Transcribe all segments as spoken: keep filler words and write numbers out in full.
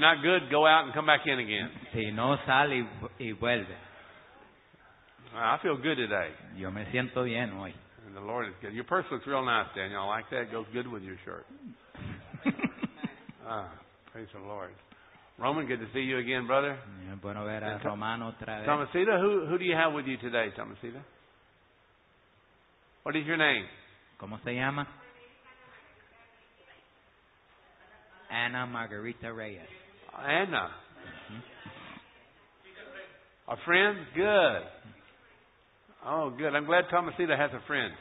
not good, go out and come back in again. Si no, sale y, y vuelve. I feel good today. Yo me siento bien hoy. And the Lord is good. Your purse looks real nice, Daniel. I like that. It goes good with your shirt. ah, praise the Lord. Roman, good to see you again, brother. Es bueno ver a Romano otra vez. Tomasita, who, who do you have with you today, Tomasita? What is your name? ¿Cómo se llama? Ana Margarita Reyes. Anna. A friend? Good. Oh, good. I'm glad Tomasita has a friend.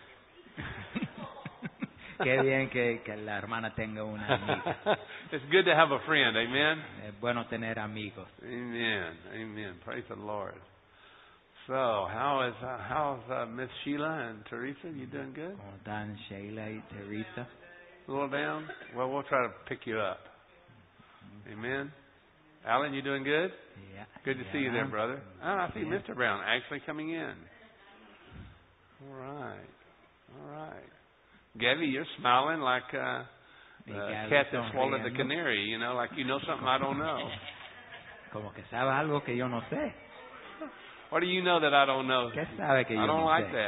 Qué bien que, que la hermana tenga una amiga. It's good to have a friend. Amen? Es bueno tener amigos. Amen. Amen. Praise the Lord. So, how is uh, how's uh, Miss Sheila and Teresa? You doing good? ¿Cómo están Sheila y Teresa? A little down? Well, we'll try to pick you up. Amen. Alan, you doing good? Yeah. Good to yeah. see you there, brother. Oh, I see yeah. Mister Brown actually coming in. All right. All right. Gabby, you're smiling like uh, a cat that swallowed the canary, you know, like you know something I don't know. Como que sabe algo que yo no sé. What do you know that I don't know? ¿Qué sabe que yo I don't no like sé?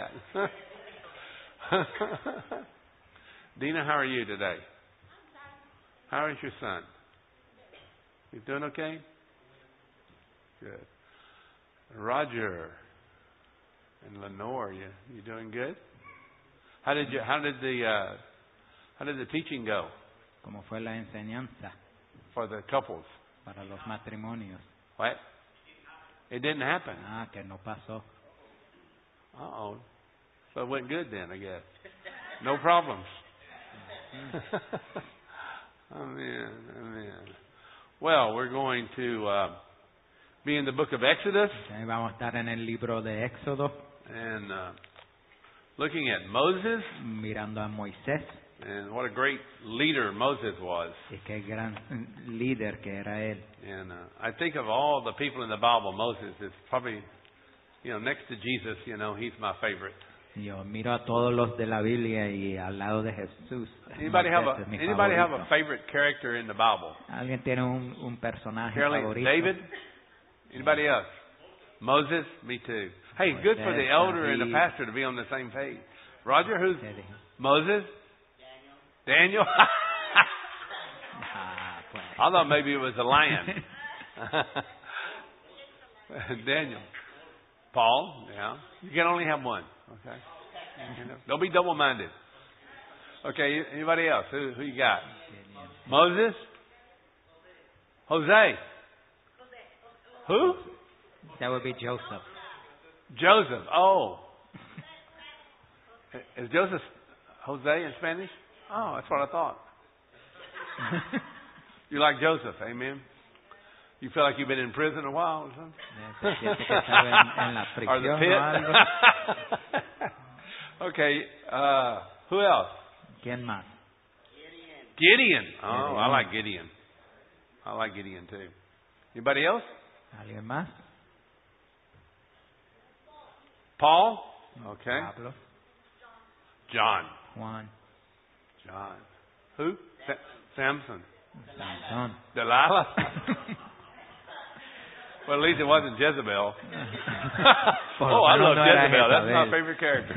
that. Dina, how are you today? How is your son? You doing okay? Good. Roger and Lenore, you you doing good? How did you? How did the? Uh, how did the teaching go? ¿Cómo fue la enseñanza For the couples? para los matrimonios? What? It didn't happen. Ah, que no pasó. Uh oh. So it went good then, I guess. No problems. Amen. Amen. Well, we're going to uh, be in the book of Exodus. Okay, vamos a estar en el libro de Éxodo. And uh, looking at Moses. Mirando a Moisés. And what a great leader Moses was. Y qué gran líder que era él. And uh, I think of all the people in the Bible, Moses is probably, you know, next to Jesus, you know, he's my favorite. Yo miro a todos los de la Biblia y al lado de Jesús. Anybody have a es mi anybody have favorito. a favorite character in the Bible? ¿Alguien tiene un, un personaje Carolyn, favorito? David? Anybody else? Moses? Me too. Hey, it's good for the elder and the pastor to be on the same page. Roger, who's Moses? Daniel? Ah, pues. I thought maybe it was a lion. Daniel. Paul, yeah. You can only have one. Okay. Don't be double-minded. Okay, anybody else? Who, who you got? Moses? Jose? Who? That would be Joseph. Joseph. Oh. Is Joseph Jose in Spanish? Oh, that's what I thought. You like Joseph, amen? You feel like you've been in prison a while or something? Or the pit? Okay, uh, who else? ¿Quién más? Gideon. Oh, I like Gideon. I like Gideon too. Anybody else? ¿Alguien más? Paul? Okay. Pablo. John. Juan. John. Who? Sa- Samson. Samson. Delilah? Well, at least it wasn't Jezebel. Oh, I love Jezebel. That's my favorite character.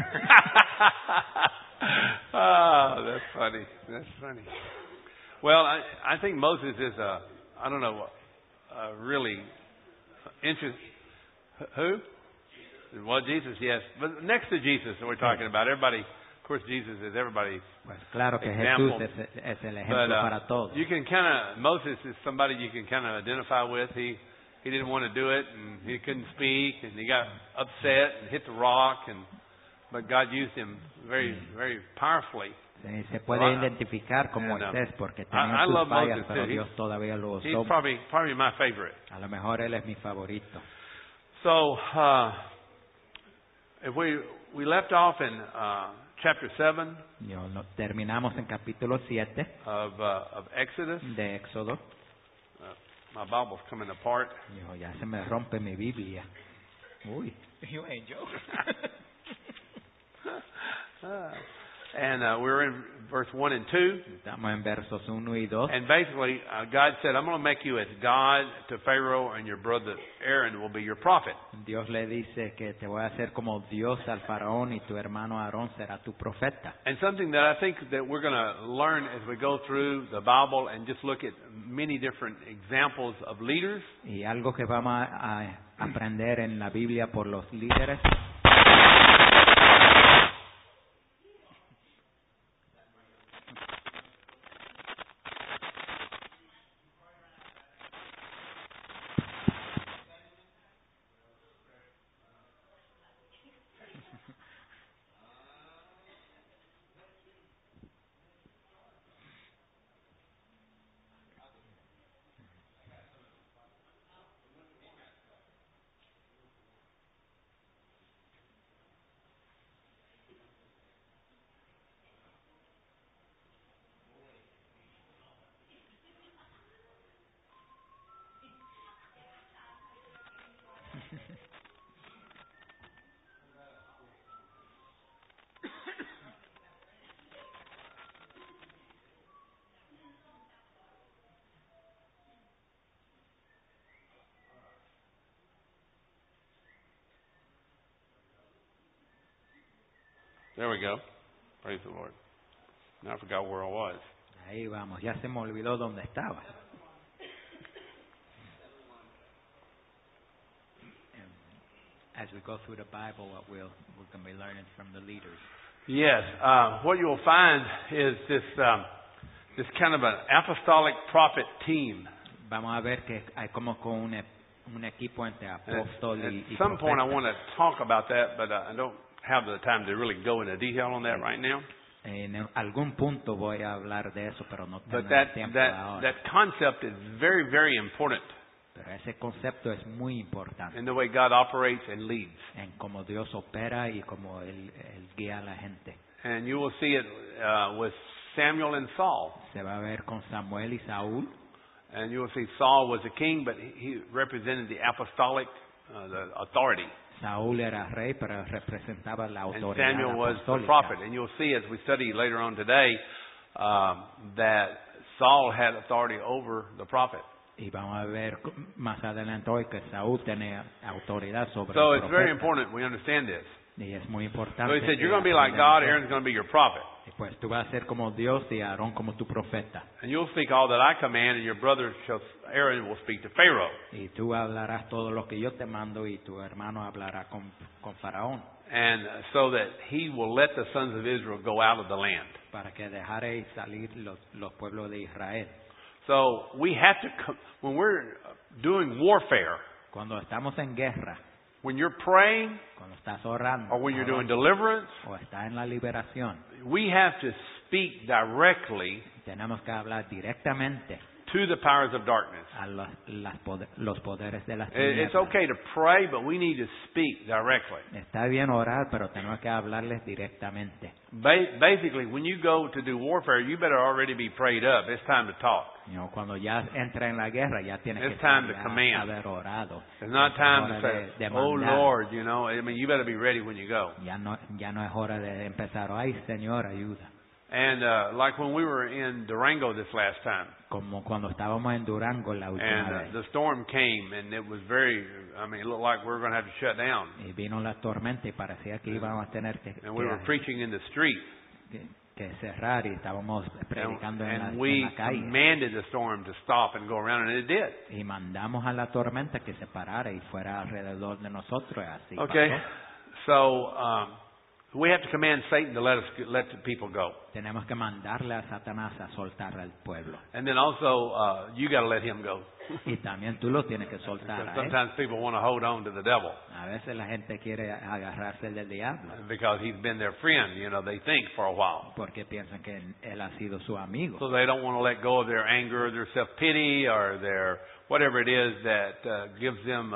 Oh, that's funny. That's funny. Well, I, I think Moses is a, I don't know, a really interest. Who? Well, Jesus, yes. But next to Jesus that we're talking about, everybody, of course, Jesus is everybody's Pues claro que example. Jesús es, es el ejemplo But, uh, para todos. you can kind of, Moses is somebody you can kind of identify with. He he didn't want to do it, and he couldn't speak, and he got upset and hit the rock, and but God used him very, very powerfully. Se, se puede identificar con And, uh, Moisés porque I, tenía I sus love fallas, Moses pero too. Dios He's, todavía lo he's usó. probably probably my favorite. A lo mejor él es mi favorito. So uh, if we we left off in uh, chapter seven Yo, lo, terminamos en capítulo siete of uh, of Exodus. de Éxodo. Uh, my Bible's coming apart. Yo, ya se me rompe mi Biblia. Uy, you ain't joking. uh, And uh, we're in verse one and two. Estamos en versos uno y dos. And basically, uh, God said, I'm going to make you as God to Pharaoh, and your brother Aaron will be your prophet. Dios le dice que te voy a hacer como Dios al faraón y tu hermano Aarón será tu profeta. And something that I think that we're going to learn as we go through the Bible and just look at many different examples of leaders. Y algo que vamos a, a aprender en la Biblia por los líderes. There we go. Praise the Lord. Now I forgot where I was. Ahí vamos, ya se me olvidó dónde estaba. As we go through the Bible, what we'll, we're going to be learning from the leaders. Yes. Uh, what you will find is this um, this kind of an apostolic prophet team. Vamos a ver que hay como con un, un equipo entre apóstol At, y, y at some point, I profeta. want to talk about that, but uh, I don't have the time to really go into detail on that right now. En algún punto voy a hablar de eso, pero no tengo But that tiempo that ahora. that concept is very, very important Pero ese concepto es muy importante in the way God operates and leads. en cómo Dios opera y cómo él, él guía a la gente. And you will see it uh, with Samuel and Saul. Se va a ver con Samuel y Saúl. And you will see Saul was a king, but he he represented the apostolic, uh, the authority. Saúl era rey, pero representaba la And autoridad Samuel was the apostólica. prophet. And you'll see as we study later on today um, that Saul had authority over the prophet. Y vamos a ver más adelante hoy que Saúl tenía autoridad sobre So el it's very profeta. important we understand this. Y es muy So importante. he said, que you're going to be like aprendamos God, esto. Aaron's going to be your prophet. Y pues tú vas a ser como Dios y Aarón como tu profeta. And you'll speak all that I command, and your brother shall, Aaron will speak to Pharaoh. Y tú hablarás todo lo que yo te mando y tu hermano hablará con, con Faraón. And so that he will let the sons of Israel go out of the land. Para que dejaréis salir los, los pueblos de Israel. So we have to, co- when we're doing warfare, Cuando estamos en guerra, when you're praying, cuando estás orando, or when you're doing orando, deliverance, o estás en la liberación, we have to speak directly tenemos que hablar directamente to the powers of darkness. a los, las poder- los poderes de las It- tinieblas. It's okay to pray, but we need to speak directly. Está bien orar, pero tenemos que hablarles directamente. Ba- Basically, when you go to do warfare, you better already be prayed up. It's time to talk. You know, cuando ya entra en la guerra, ya tienes It's que time to ya command. haber orado. It's not Es time to hora say, de- de "Oh mandar. Lord," you know. I mean, you better be ready when you go. Ya no, ya no es hora de empezar. Ay, Señor, ayuda. And uh, like when we were in Durango this last time, Como cuando estábamos en Durango la última and vez. uh, the storm came, and it was very. I mean, it looked like we were going to have to shut down. Y vino la tormenta y parecía que íbamos a tener que, And we were que, preaching in the street, que- que cerrar y estábamos and, predicando en la, and en we la calle. commanded the storm to stop and go around, and it did. Y mandamos a la tormenta que se parara y fuera alrededor de nosotros. y Así Okay, pasó. so um, we have to command Satan to let us let the people go, Tenemos que mandarle a Satanás a soltar al pueblo. and then also uh, you got to let him go. Y también tú lo tienes que soltar Because a él. sometimes people want to hold on to the devil A veces la gente quiere agarrarse del diablo because he's been their friend. You know, they think for a while, porque piensan que él ha sido su amigo. so they don't want to let go of their anger or their self pity or their whatever it is that uh, gives them a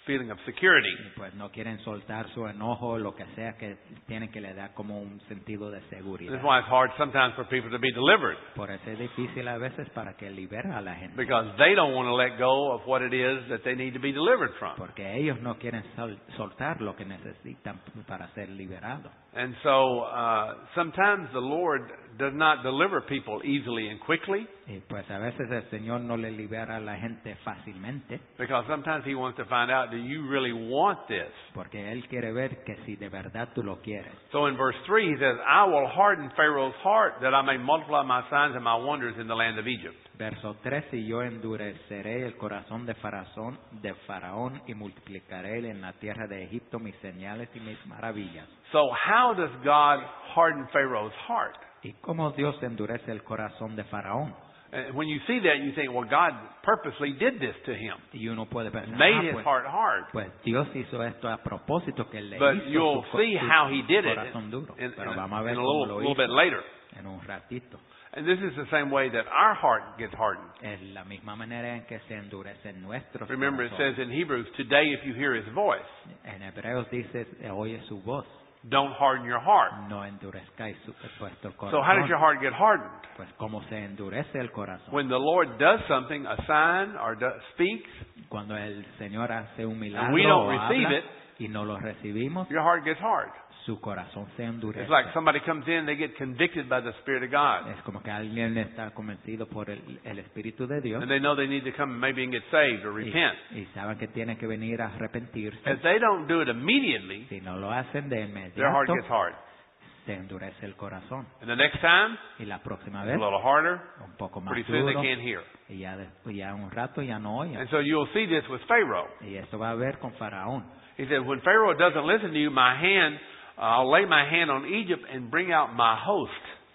feeling of security. Y pues no quieren soltar su enojo, lo que sea que tienen que le dar como un sentido de This seguridad. is why it's hard sometimes for people to be delivered, Por eso es difícil a veces para que libera a la gente. because they don't want to let go of what it is that they need to be delivered from. Porque ellos no quieren sol- soltar lo que necesitan para ser liberados. And so uh, sometimes the Lord does not deliver people easily and quickly, Y pues a veces el Señor no le libera a la gente fácilmente, because sometimes He wants to find out, do you really want this? porque Él quiere ver que si de verdad tú lo quieres. So in verse three, He says, I will harden Pharaoh's heart that I may multiply my signs and my wonders in the land of Egypt. Verso tres, y yo endureceré el corazón de Faraón, de Faraón y multiplicaré en la tierra de Egipto mis señales y mis maravillas. So how does God harden Pharaoh's heart? ¿Y cómo Dios endurece el corazón de Faraón? And when you see that, you think, well, God purposely did this to him, Y uno puede pensar, made ah, his pues, heart hard. pues Dios hizo esto a propósito, que le But hizo you'll su, co- see su how He did it corazón duro. in, in, Pero in vamos a a ver cómo little, lo little hizo bit later. en un ratito. And this is the same way that our heart gets hardened. Es la misma manera en que se endurecen nuestros Remember, it corazones. says in Hebrews, today if you hear His voice, En Hebreos dice, oye su voz, don't harden your heart. no endurezcáis su, vuestro So how does your corazón. heart get hardened? Pues cómo se endurece el corazón. When the Lord does something, a sign or do, speaks, Cuando el Señor hace un and milagro we don't o receive habla it, y no lo recibimos, your heart gets hard. su corazón se endurece. It's like somebody comes in, they get convicted by the Spirit of God. Es como que alguien está convencido por el, el Espíritu de Dios And they know they need to come maybe and get saved or y, repent. y saben que tienen que venir a arrepentirse. If they don't do it immediately, Si no lo hacen de their heart inmediato, gets hard. se endurece el corazón. And the next time, Y la próxima it's vez, a little harder. un poco más Pretty soon they duro, can't hear. y ya, después, ya un rato ya no oyen. And so you'll see this with Pharaoh. Y esto va a ver con Faraón. He said, when Pharaoh doesn't listen to you, my hand, uh, I'll lay my hand on Egypt and bring out my host.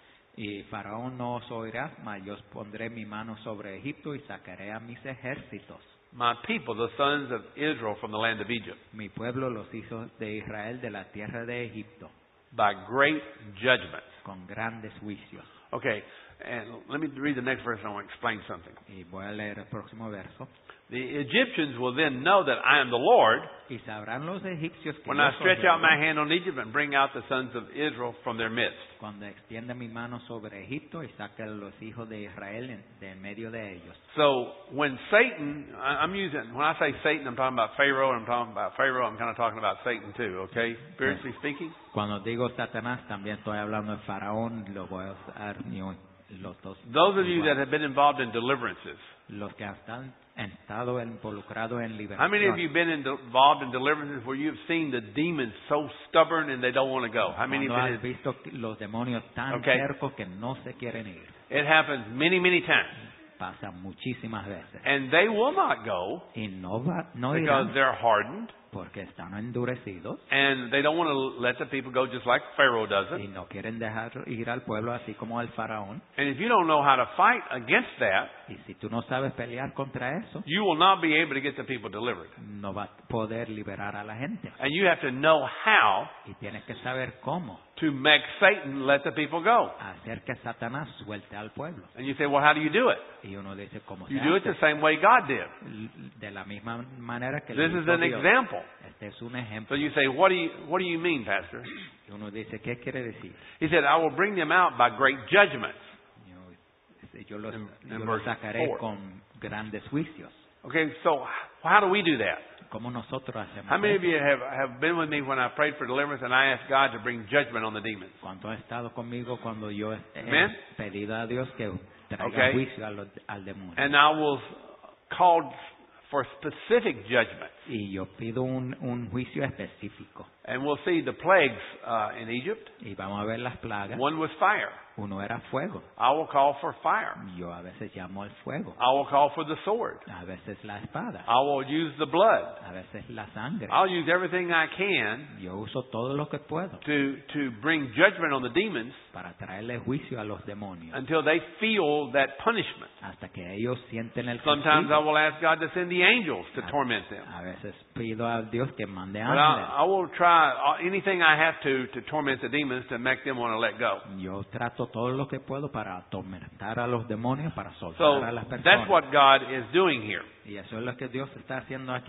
Y Faraón no os oirá, mas yo pondré mi mano sobre Egipto y sacaré a mis ejércitos. My people, the sons of Israel from the land of Egypt, Mi pueblo, los hijos de Israel de la tierra de Egipto, by great judgment. con grandes juicios. Okay, and let me read the next verse and I want to explain something. Y voy a leer el próximo verso. The Egyptians will then know that I am the Lord Y sabrán los egipcios que when yo I soy stretch out my Jehová, hand on Egypt and bring out the sons of Israel from their midst. cuando extienda mi mano sobre Egipto y saque a los hijos de Israel en- de en medio de ellos. So when Satan, I- I'm using, when I say Satan, I'm talking about Pharaoh, and I'm talking about Pharaoh, I'm kind of talking about Satan too, okay? Spiritually speaking. Cuando digo Satanás, también estoy hablando de Faraón, lo voy a usar yo- los dos. Those of you that igual. have been involved in deliverances, Los que están, han estado involucrados en how many of liberación. you have been in, involved in deliverances where you've seen the demons so stubborn and they don't want to go? How many Cuando have has been visto los demonios tan Okay. cercos que no se quieren ir. in, it happens many, many times. Pasa muchísimas veces. And they will not go Y no, va, no because irán they're hardened porque están endurecidos and they don't want to let the people go just like Pharaoh does y it. no quieren dejar ir al pueblo así como el faraón. And if you don't know how to fight against that, Y si tú no sabes pelear contra eso, you will not be able to get the people delivered. no vas a poder liberar a la gente. And you have to know how Y tienes que saber cómo to make Satan let the people go. hacer que Satanás suelte al pueblo. And you say, well, how do you do it? Y uno dice, ¿cómo se You do it the hace? same way God did. De la misma manera que lo This is hizo an Dios. example. Este es un So ejemplo. you say, what do you, what do you mean, Pastor? Y uno dice, ¿qué quiere decir? He said, I will bring them out by great judgments. Y uno dice, Yo los, In- yo in los verse sacaré four. con grandes juicios. Okay, so how do we do that? ¿Cómo nosotros hacemos How many of eso? you have, have been with me when I prayed for deliverance and I asked God to bring judgment on the demons? ¿Cuánto ha estado conmigo cuando yo he Amen. pedido a Dios que traiga Okay. juicio a los- al demonio? And I was called for specific judgments. Y yo pido un, un juicio específico. And we'll see the plagues uh, in Egypt. Y vamos a ver las plagas. One was fire. Uno era fuego. I will call for fire. Yo a veces llamo al fuego. I will call for the sword. A veces la espada. I will use the blood. A veces la sangre. I'll use everything I can Yo uso todo lo que puedo to, to bring judgment on the demons para traerle juicio a los demonios. until they feel that punishment. Hasta que ellos sienten el Sometimes I castigo. will ask God to send the angels to A- torment them. A veces pido a Dios que mande But ángeles. I, I will try uh, anything I have to to torment the demons to make them want to let go. Yo trato todo lo que puedo para atormentar a los demonios, para So soltar a las that's personas. what God is doing here. Y eso es lo que Dios está haciendo aquí.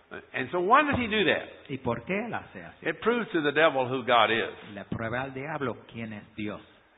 And so why does he do that? ¿Y por qué él hace así? It proves to the devil who God is. Le prueba al diablo quién es Dios.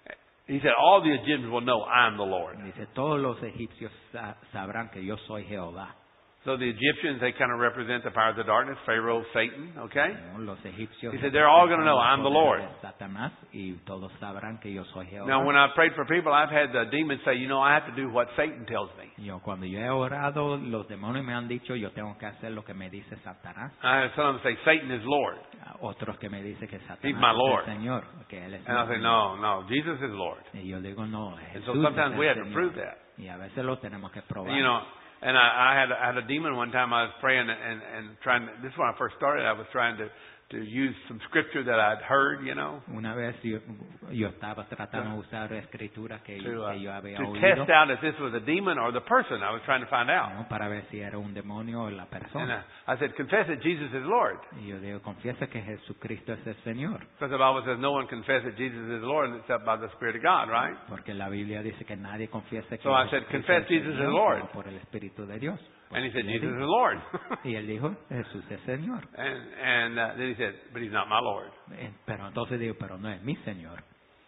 He said, all the Egyptians will know I'm the Lord. Dice, todos los egipcios sa- sabrán que yo soy Jehová. So the Egyptians, they kind of represent the powers of darkness, Pharaoh, Satan, okay? No, los egipcios He said, they're all going to know I'm the Lord. Satanás, y todos sabrán que yo soy Jehová. Now, when I prayed for people, I've had the demons say, you know, I have to do what Satan tells me. Yo, cuando yo he orado, los demonios me han dicho, yo tengo que hacer lo que me dice Satanás. I had some of them say, Satan is Lord. Otros que me dicen que Satanás He's my Lord. es el Señor, que él es And I mi say, Señor. no, no, Jesus is Lord. Y yo digo, no, And Jesús so sometimes es we el have to Señor. prove that. Y a veces lo tenemos que probar. You know, and I, I had I had a demon one time. I was praying and and trying. To, this is when I first started. I was trying to to use some scripture that I'd heard. You know, Una vez yo, yo estaba tratando de usar escritura que, to uh, que yo había to oído, test out if this was a demon or the person. I was trying to find out. ¿no? Para ver si era un demonio o la And persona. uh, I said, confess that Jesus is Lord. Y yo digo, confiesa que Jesucristo es el Señor. Because the Bible says no one confesses Jesus is Lord except by the Spirit of God, right? Porque la Biblia dice que nadie confiese que So I said, Jesucristo confess es Jesus Señor, is Lord. sino por el Espíritu de Dios. And he said, Y él Jesus dijo- is Lord. Y él dijo, Jesús es Señor. and and uh, then he said, but he's not my Lord. Eh, Pero entonces digo, pero no es mi Señor.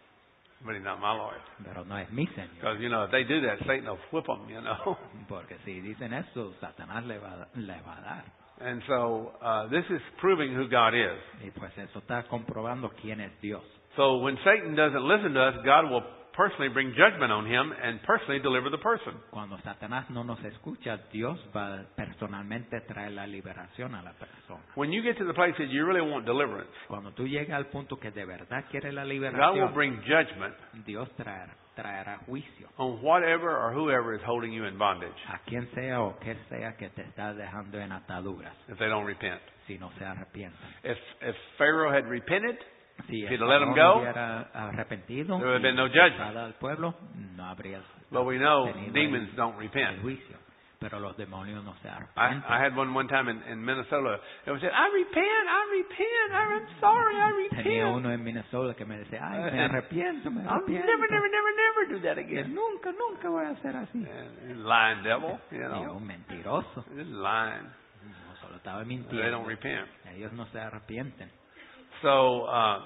But he's not my Lord. Pero no es mi Señor. Because, you know, if they do that, Satan will whip them, you know. Porque si dicen eso, Satanás le va, le va a dar. And so uh, this is proving who God is. Y pues eso está comprobando quién es Dios. So when Satan doesn't listen to us, God will personally bring judgment on him and personally deliver the person. Cuando Satanás no nos escucha, Dios va personalmente traer la liberación a la persona. When you get to the place that you really want deliverance, Cuando tú llegas al punto que de verdad quieres la God will liberación, bring judgment Dios traerá, traerá juicio on whatever or whoever is holding you in bondage a quien sea o que sea que te está dejando en ataduras, if they don't repent. si no se arrepientan. If if Pharaoh had repented, Si If el he'd let 'em faraón go, hubiera arrepentido there would have y been no judgment. dejado al pueblo, no habría but we know tenido demons el, don't el repent. juicio. Pero los demonios no se I, arrepienten. I had one one time in, in Minnesota. It was said, I repent, I repent, I'm sorry, I Tenía repent. uno en Minnesota que me decía, ay, me Uh, arrepiento, me I'll arrepiento. never, never, never, never do that Que again. nunca, nunca voy a hacer así. And lying devil, you Y yo, know, un mentiroso. just lying. No solo estaba They mintiendo. don't repent. Ellos no se arrepienten. So uh,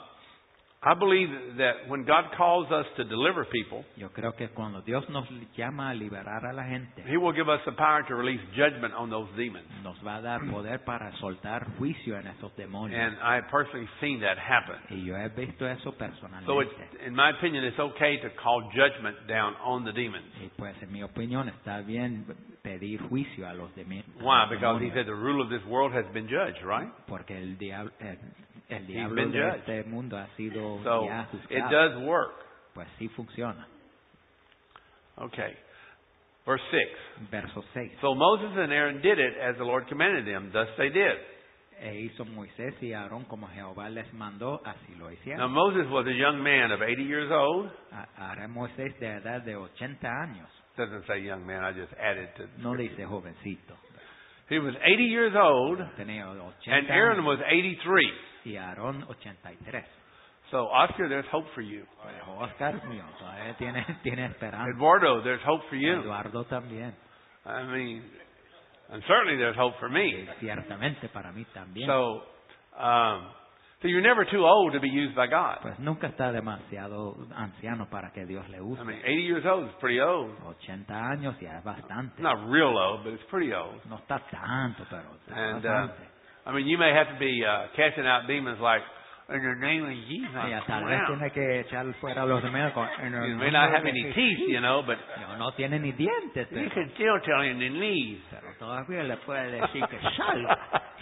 I believe that when God calls us to deliver people, Yo creo que cuando Dios nos llama a liberar a la gente, He will give us the power to release judgment on those demons. nos va a dar poder para soltar juicio en esos demonios. And I have personally seen that happen. Y yo he visto eso So, it's, personalmente. in my opinion, it's okay to call judgment down on the demons. Y pues en mi opinión está bien pedir juicio a los, demi- a Why? los Because He demonios. said the rule of this world has been judged, right? Porque el diablo, el, el diablo been de judged. este mundo ha sido So ya it juzgado. does work. Pues sí funciona. Okay. Verse six. Verso seis. So Moses and Aaron did it as the Lord commanded them. Thus they did. E hizo Moisés y Aarón como Jehová les mandó, así lo Now hicieron. Moses was a young man of eighty years old. A- Ahora Moisés de edad de ochenta años. Doesn't say young man. I just added to. No dice jovencito. He was eighty years old, Tenía and ochenta Aaron años was eighty-three. y Aarón ochenta y tres. So Oscar, there's hope for you. Pero Oscar mío todavía tiene, tiene esperanza. Eduardo, there's hope for you. Eduardo también. I mean, and certainly there's hope for me. Y ciertamente para mí también. So, um, so you're never too old to be used by God. Pues nunca está demasiado anciano para que Dios le use. I mean, eighty years old is pretty old. ochenta años ya es bastante. Not real old, but it's pretty old. No está tanto, pero está And uh, bastante. I mean, you may have to be uh, casting out demons like in the name of Jesus. Ya tal come vez out. tiene que echar fuera a los demonios. con- en el You may nombre not have de any Jesús. teeth, you know, but No, no tiene ni dientes, you pero, can still tell him to leave. pero todavía le puede decir que salga.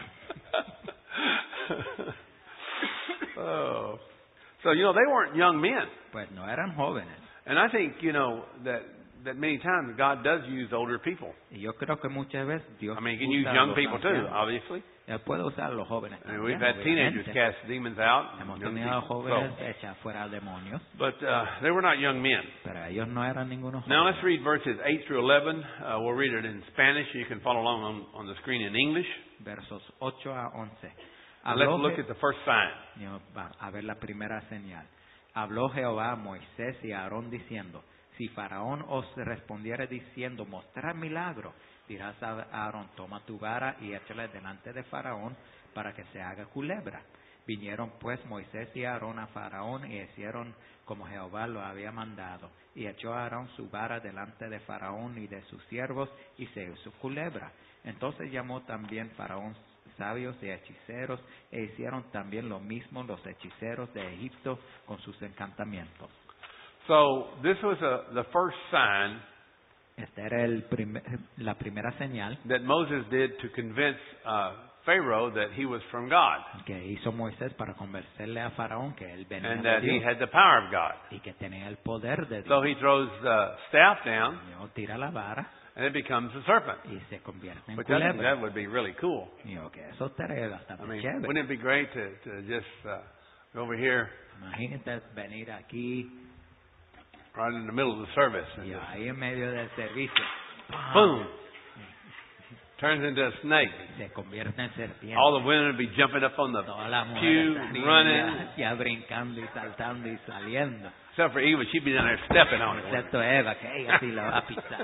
Oh. So, you know, they weren't young men. Pues no eran jóvenes. And I think, you know, that, that many times God does use older people. Y yo creo que muchas veces Dios I mean, He can usa use a young los people too, ancianos. obviously. Él puede usar a los jóvenes I mean, también, we've had teenagers obviamente. cast demons out. Hemos young tenido people. jóvenes So, echar fuera demonios, but uh, they were not young men. pero ellos no eran ningunos Now jóvenes. let's read verses eight through eleven. Uh, we'll read it in Spanish. You can follow along on, on the screen in English. Versos ocho a once. And let's Habló look Je- at the first sign. Dios, va a ver la primera señal. Habló Jehová a Moisés y a Aarón diciendo, si Faraón os respondiere diciendo, mostrad milagro, dirás a Aarón, toma tu vara y échala delante de Faraón para que se haga culebra. Vinieron pues Moisés y Aarón a Faraón y hicieron como Jehová lo había mandado. Y echó Aarón su vara delante de Faraón y de sus siervos y se hizo culebra. Entonces llamó también Faraón sabios y hechiceros e hicieron también lo mismo los hechiceros de Egipto con sus encantamientos. So this was a, the first sign Esta era el primer, la primera señal that Moses did to convince uh, Pharaoh that he was from God que hizo Moisés para convencerle a Faraón que él venía and de that he Dios had the power of God. y que tenía el poder de Dios. So he throws the staff down Dios tira la vara and it becomes a serpent, y se convierte en which I think culebra. that would be really cool. Digo que eso estaría I bastante mean, chévere. wouldn't it be great to, to just uh, go over here Imagínate venir aquí right in the middle of the service and y just ahí en medio del servicio, ¡pam!, boom, turns into a snake. se convierte en serpiente. All the women would be jumping up on the Todas las pew, mujeres estarían running, ya, ya brincando y saltando y saliendo. except for Eva, she'd be down there stepping on it. Excepto Eva, que ella sí la va a pisar.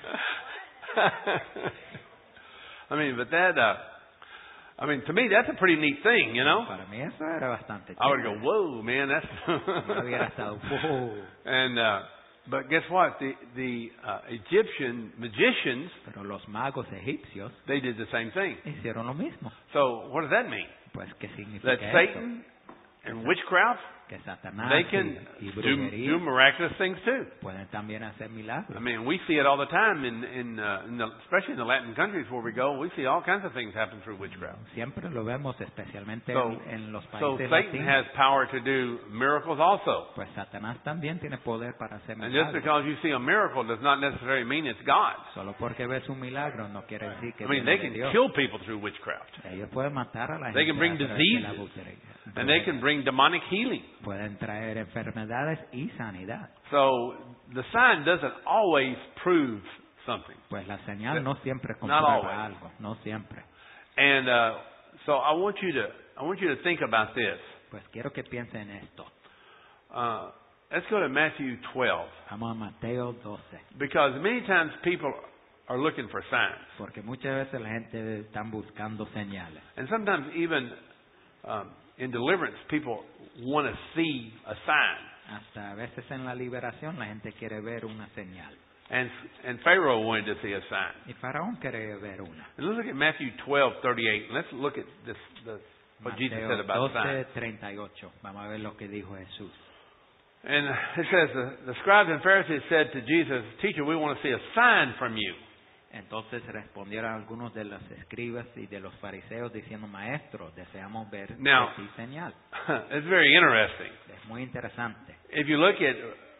I mean, but that, uh, I mean, to me, that's a pretty neat thing, you know? Para mí eso era bastante I would go, chévere. whoa, man, that's. Yo hubiera estado, wow. And, uh, but guess what? The, the uh, Egyptian magicians, Pero los magos egipcios they did the same thing. hicieron lo mismo. So, what does that mean? Pues, ¿qué significa That eso? Satan and witchcraft, Que Satanás they can y, y do, brujería do miraculous things too. pueden también hacer milagros. I mean, we see it all the time, in, in, uh, in the, especially in the Latin countries where we go. We see all kinds of things happen through witchcraft. Siempre lo vemos, especialmente So, en, en los so países Satan latinos. has power to do miracles also. Pues Satanás también tiene poder para hacer And just milagros. because you see a miracle does not necessarily mean it's God. Solo porque ves un milagro no quiere decir que I mean, viene they de can Dios. kill people through witchcraft. Ellos pueden matar a la They gente can bring a través de la diseases. brujería. And they can bring demonic healing. Pueden traer enfermedades y sanidad. So the sign doesn't always prove something. Pues la señal no siempre Not comprueba always. algo, no siempre. And uh, so I want you to I want you to think about this. Pues quiero que piensen en esto. Uh, let's go to Matthew twelve, Vamos a Mateo doce. because many times people are looking for signs, Porque muchas veces la gente está buscando señales. and sometimes even um, in deliverance, people want to see a sign. Hasta a veces en la liberación la gente quiere ver una señal. And and Pharaoh wanted to see a sign. Y Faraón quiere ver una. And let's look at Matthew twelve thirty-eight. Let's look at this, this what Jesus said Mateo about doce, signs. treinta y ocho. Vamos a ver lo que dijo Jesús. And it says the, the scribes and Pharisees said to Jesus, "Teacher, we want to see a sign from you." Entonces respondieron algunos de los escribas y de los fariseos diciendo, Maestro, deseamos ver Now- de ti señal. It's very interesting. Es muy interesante. If you look at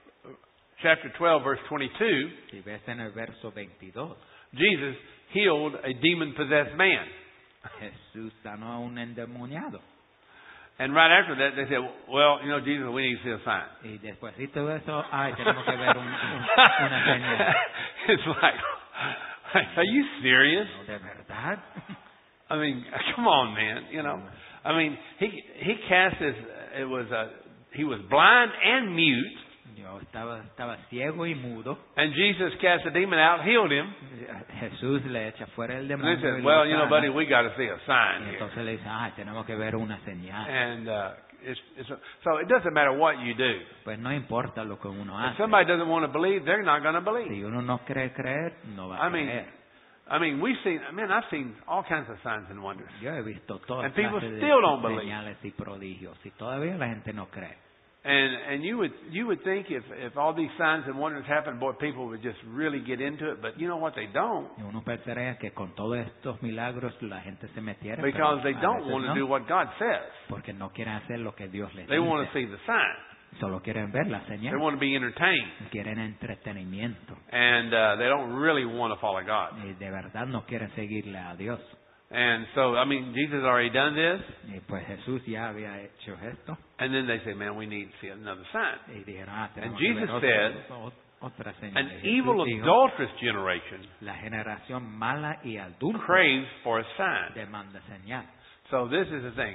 chapter twelve, verse twenty-two, Si ves en el verso veintidós, Jesus healed a demon-possessed man. Jesús sanó a un endemoniado. And right after that, they said, "Well, you know, Jesus, we need to see a sign." Y despuésito de eso, ay, tenemos que ver un- un- una señal. It's like, are you serious? No, ¿de verdad? I mean, come on, man. You know, I mean, he he cast his. It was a. He was blind and mute, Yo estaba, estaba ciego y mudo. and Jesus cast the demon out, healed him. Jesús le echa fuera el And they demonio. y said, lo "Well, you know, sana. buddy, we got to see a sign Y here." entonces le dice, ay, tenemos que ver una señal. And uh, it's, it's a, so it doesn't matter what you do. Pues no importa lo que uno If hace. somebody doesn't want to believe, they're not going to believe. Si uno no cree creer, no va I a mean, creer. I mean, we've seen. I mean, I've seen all kinds of signs and wonders. Yo he visto todas And people clases de still don't believe. señales y prodigios. Y todavía la gente no cree. And and you would you would think if if all these signs and wonders happened, boy, people would just really get into it. But you know what? They don't, Y uno pensaría que con todos estos milagros la gente se metiera. because pero they a don't veces want to no, do what God says. porque no quieren hacer lo que Dios les They want to dice. see the sign. Solo quieren ver la They señal. want to be entertained, Quieren entretenimiento. and uh, they don't really want to follow God. Y de verdad no quieren seguirle a Dios. And so, I mean, Jesus already done this, Y pues Jesús ya había hecho esto. and then they say, "Man, we need to see another sign." Y dijeron, ah, tenemos And que Jesus ver otra, said, o- otra señal. An Y Jesús evil, dijo, adulterous generation la generación mala y adulta craves for a sign. demanda señal. So this is the thing.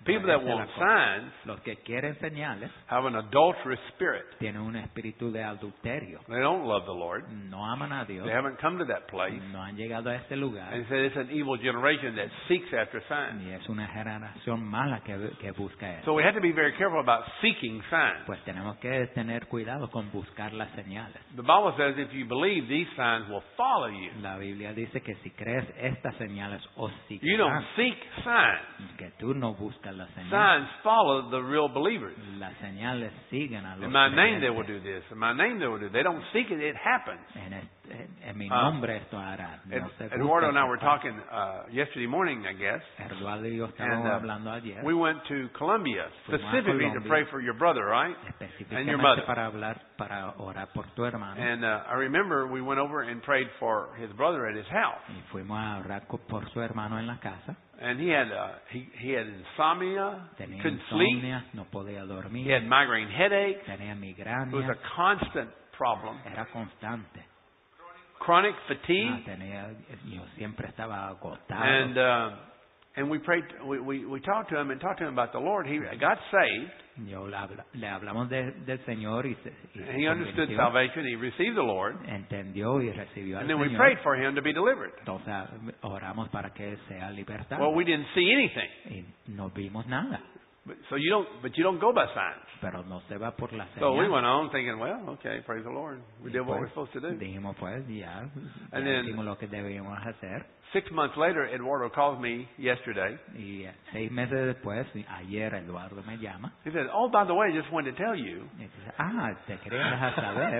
People Esa that es la want cosa. signs Los que quieren señales have an adulterous spirit. tienen un espíritu de adulterio. They don't love the Lord. No aman a Dios. They haven't come to that place. No han llegado a este lugar. And he said it's an evil generation that seeks after signs. Y es una generación mala que, que busca eso. So we have to be very careful about seeking signs. Pues tenemos que tener cuidado con buscar las señales. The Bible says if you believe, these signs will follow you. La Biblia dice que si crees estas señales os You don't seguirán. seek signs. Que tú no buscas las señales. Signs follow the real believers. Las señales siguen a los In my name they will creyentes. do this. In my name they will do. They don't seek it, it happens. En, este- en mi Ah. nombre esto hará. Ed, No se busca Eduardo and I esta were parte. talking uh, yesterday morning, I guess. Eduardo y yo estábamos And uh, hablando ayer. we went to Colombia Fuimos a specifically to Colombia. pray for your brother, right? And your Específicamente mother. para hablar, para orar por tu hermano. And uh, I remember we went over and prayed for his brother at his house. Y fuimos a orar co- por su hermano en la casa. And he had uh, he he had insomnia, Tenía couldn't sleep. insomnia, no podía He dormir, had migraine headaches. tenía It was migraña, a constant problem. era constante. Chronic Ah, fatigue. tenía, yo siempre estaba agotado. And uh, and we prayed. We, we we talked to him and talked to him about the Lord. He got saved. Yo le, habla- le hablamos de- del Señor y, se, y se And he understood convirtió, salvation. He received the Lord. entendió y recibió al And then we Señor. prayed for him to be delivered. Entonces oramos para que él sea libertado. Well, we didn't see anything. Y no vimos nada, But, so you don't. But you don't go by signs. pero no se va por la So we señal. went on thinking, well, okay, praise the Lord. We Y did what pues, we're supposed to do. dijimos pues ya, ya And then- hicimos lo que debíamos hacer. Six months later, Eduardo called me yesterday. Y eh, seis meses después, ayer Eduardo me llama He said, "Oh, by the way, I just wanted to tell you y dice, ah, te quería dejar saber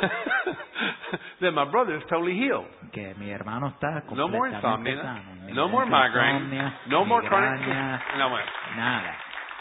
that my brother is totally healed. que mi hermano está No more completamente insomnia, sano. no more migraine, insomnia, no more chronic." migraña, And I went. nada.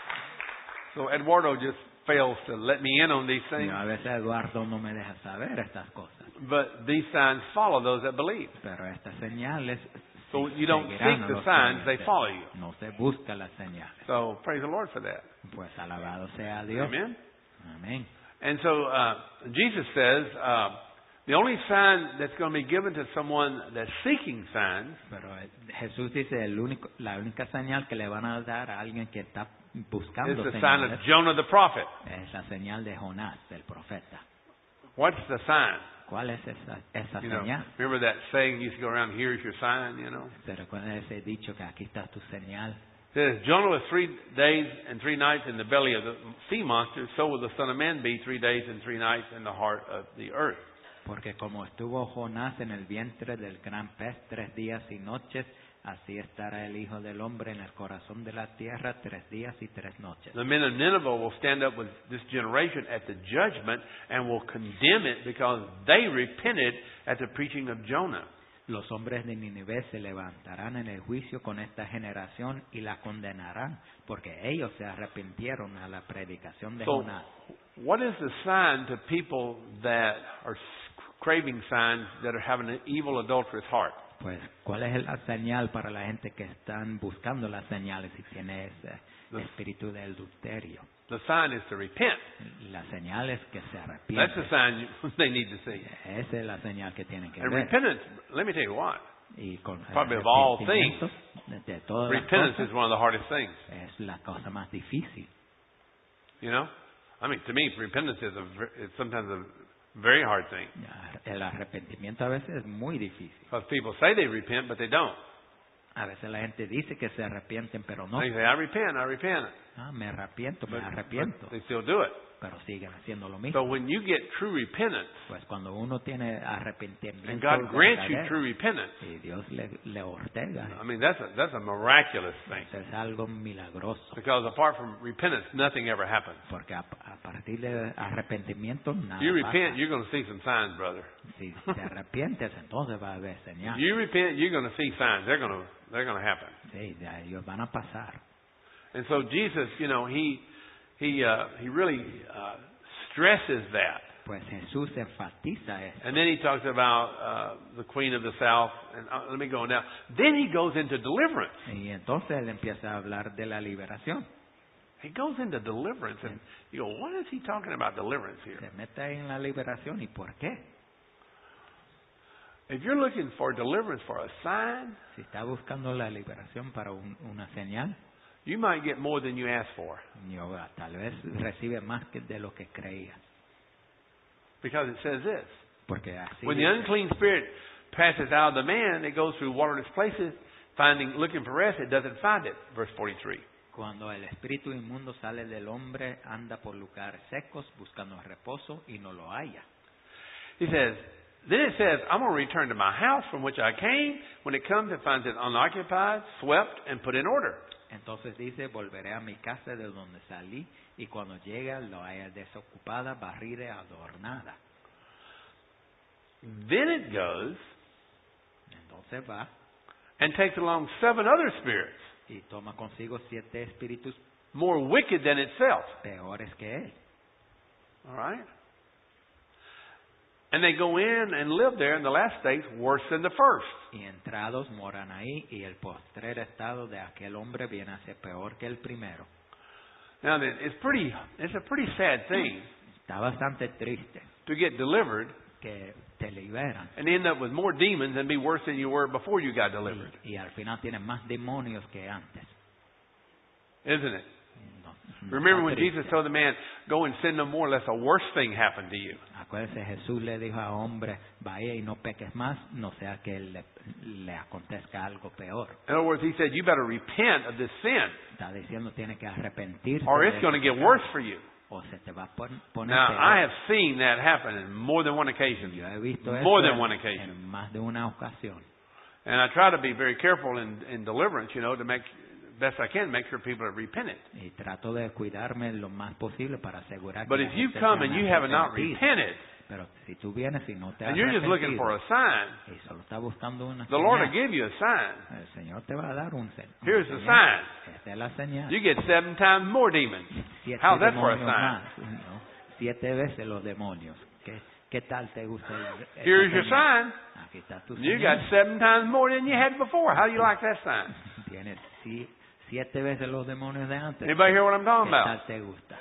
So Eduardo just fails to let me in on these Y things. a veces Eduardo no me deja saber estas cosas. But these signs follow those that believe. Pero estas señales So sí you don't seguirán seek a the los signs, they creyentes. follow you. No se busca las señales. So praise the Lord for that. Pues alabado sea Dios. Amen. Amén. And so uh, Jesus says uh, the only sign that's going to be given to someone that's seeking signs Pero eh, Jesús dice el único, la única señal que le van a dar a alguien que está buscando is the sign of señales Jonah the prophet. es la señal de Jonás, del profeta. What's the sign? ¿Cuál es esa, esa You know, señal? remember that saying used to go around, here's your sign, you know? ¿Se recuerda ese dicho que aquí está tu señal? It says, Jonah was three days and three nights in the belly of the sea monster, so will the Son of Man be three days and three nights in the heart of the earth. Porque como estuvo Jonás en el vientre del gran pez tres días y noches, así estará el Hijo del Hombre en el corazón de la tierra tres días y tres noches. The men of Nineveh will stand up with this generation at the judgment and will condemn it because they repented at the preaching of Jonah. Los hombres de Nínive se levantarán en el juicio con esta generación y la condenarán, porque ellos se arrepintieron a la predicación de So, Jonás. what is the sign to people that are craving signs that are having an evil, adulterous heart? Pues, ¿cuál es la señal para la gente que están buscando las señales y tiene ese The- espíritu de adulterio? The sign is to repent. La señal es que se That's the arrepienten. sign you, they need to see. Esa es la señal que tienen que And ver. repentance, let me tell you what, Y con el probably of all arrepentimiento de, de todas las repentance is cosas, one of the hardest things. es la cosa más difícil. You know? I mean, to me, repentance is, a, ver- is sometimes a very hard thing. El arrepentimiento a veces es muy difícil. Because people say they repent, but they don't. A veces la gente dice que se arrepienten, pero no. They say, I repent, I repent. Ah, me arrepiento, me But, arrepiento. but they still do it. Pero siguen haciendo lo So mismo. when you get true repentance, Pues cuando uno tiene arrepentimiento and God grants you verdadero, true repentance, y Dios le, le ortega, I mean, that's a, that's a miraculous thing. eso es algo milagroso. Because apart from repentance, nothing ever happens. Porque a, a partir de arrepentimiento nada You repent, pasa. you're going to see some signs, brother. Si te arrepientes, entonces va a haber señales. You repent, you're going to see signs. They're going to they're going to happen. Sí, de ellos van a pasar. And so Jesus, you know, he he uh, he really uh, stresses that. Pues Jesús enfatiza eso. And then he talks about uh, the Queen of the South. And uh, let me go now. Then he goes into deliverance. Y entonces él empieza a hablar de la liberación. He goes into deliverance, and you go, what is he talking about deliverance here? Se mete ahí en la liberación. ¿Y por qué? If you're looking for deliverance for a sign, Si está buscando la liberación para un- una señal, you might get more than you asked for. Y, o, tal vez recibe más que de lo que creías. Because it says this. Porque así When the dice, unclean spirit passes out of the man, it goes through waterless places, finding, looking for rest, it doesn't find it. Verse forty-three. cuando el espíritu inmundo sale del hombre, anda por lugares secos buscando reposo y no lo halla. He says, then it says, I'm going to return to my house from which I came. When it comes, it finds it unoccupied, swept, and put in order. Entonces dice, volveré a mi casa de donde salí, y cuando llega lo haya desocupada, barrida, adornada. Then it goes Entonces va and takes along seven other spirits, y toma consigo siete espíritus more wicked than itself. peores que él. All right? And they go in and live there in the last state worse than the first. Y entrados moran ahí, y el postrer estado de aquel hombre viene a ser peor que el primero. Now, then, it's pretty, it's a pretty sad thing Está bastante triste to get delivered que te liberan and end up with more demons and be worse than you were before you got delivered. y, y al final tienes más demonios que antes. Isn't it? No, Remember está when triste. Jesus told the man, go and sin no more lest a worse thing happen to you. Acuérdese, Jesús le dijo a hombre, vaya y no peques más, no sea que le, le acontezca algo peor. In other words, he said, you better repent of this sin Está diciendo, tiene que arrepentirse or de it's going to ese get pecado, worse for you. o se te va a pon- poner Now, peor. I have seen that happen in more than one occasion. Yo he visto More eso than one en, occasion. en más de una ocasión. And I try to be very careful in, in deliverance, you know, to make best I can make sure people are repentant. Y trato de cuidarme lo más posible para asegurar But que if la you gente come se and han you have not arrepentido. repented, Pero si tú vienes y no te has and you're just looking for arrepentido a sign, y solo estás buscando una the Lord will señal, give you a sign. el Señor te va a dar un se- una Here's the señal. sign. Esta es la señal. You get seven times more demons. Siete How's that for a demonios sign? más, ¿no? Siete veces los demonios. ¿Qué, qué tal te gusta? esa Here's your señal? sign. Aquí está tu You señal. got seven times more than you had before. How do you like that sign? Tienes si- siete veces los demonios de antes. Anybody hear what I'm talking ¿Qué about? tal te gusta?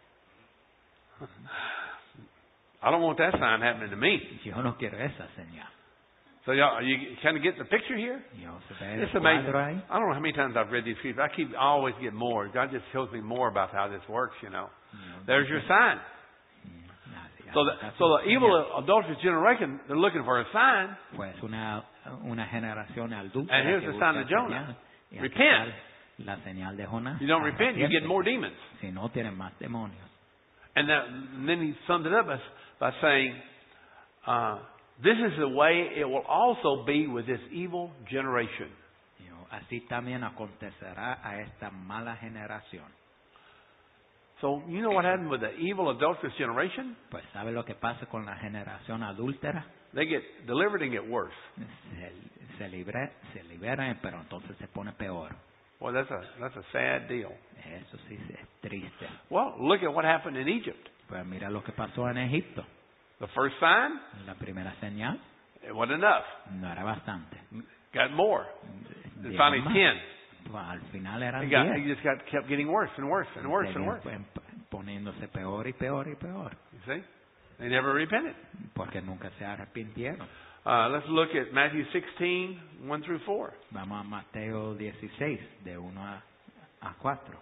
I don't want that sign happening to me. Yo no quiero esa señal. So y'all, you kind of get the picture here? Yo se ve el It's amazing. cuadro ahí. I don't know how many times I've read these scriptures. I keep, I always get more. God just tells me more about how this works, you know. No, There's your sign. mm, así, So the, así so the señal. evil adulterous generation, they're looking for a sign. Pues una, una generación adulta And here's que the busca sign of Jonah. señal. Y aquí Repent. está la señal de Jonás. You don't repent, you get Arrepiéntete. more demons. Si no, tienes más demonios. And, that, and then he summed it up by, by saying, uh, this is the way it will also be with this evil generation. Yo, así también acontecerá a esta mala generación. So you know what happened with the evil adulterous generation? Pues ¿sabe lo que pasa con la generación adúltera? They get delivered and get worse. Se, se, libre, se liberan, pero entonces se pone peor. Well, that's a that's a sad deal. Eso sí es triste. Well, look at what happened in Egypt. Pues mira lo que pasó en Egipto. The first sign, La primera señal it wasn't enough. no era bastante. Got more. And Diez finally más. ten. Pues al final eran It, got, diez. it just got kept getting worse and worse and worse and Seguían, worse. pues, poniéndose peor y peor y peor. You see? They never repented. Porque nunca se arrepintieron. Uh, let's look at Matthew sixteen, one through four. Vamos a Mateo dieciséis, de uno a, a cuatro.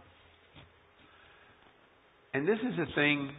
And this is the thing